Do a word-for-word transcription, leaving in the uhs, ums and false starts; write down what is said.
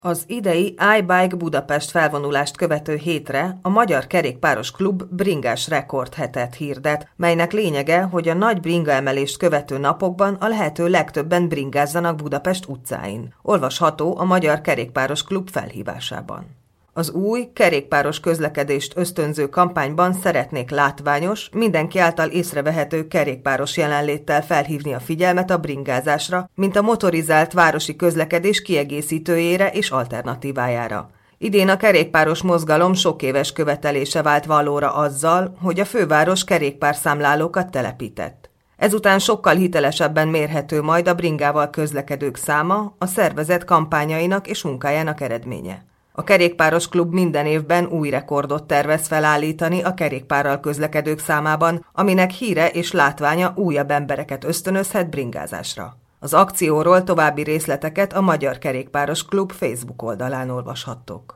Az idei iBike Budapest felvonulást követő hétre a Magyar Kerékpáros Klub bringás rekordhetet hirdet, melynek lényege, hogy a nagy bringaemelést követő napokban a lehető legtöbben bringázzanak Budapest utcáin. Olvasható a Magyar Kerékpáros Klub felhívásában. Az új, kerékpáros közlekedést ösztönző kampányban szeretnék látványos, mindenki által észrevehető kerékpáros jelenléttel felhívni a figyelmet a bringázásra, mint a motorizált városi közlekedés kiegészítőjére és alternatívájára. Idén a kerékpáros mozgalom sokéves követelése vált valóra azzal, hogy a főváros kerékpárszámlálókat telepített. Ezután sokkal hitelesebben mérhető majd a bringával közlekedők száma, a szervezet kampányainak és munkájának eredménye. A Kerékpáros Klub minden évben új rekordot tervez felállítani a kerékpárral közlekedők számában, aminek híre és látványa újabb embereket ösztönözhet bringázásra. Az akcióról további részleteket a Magyar Kerékpáros Klub Facebook oldalán olvashattok.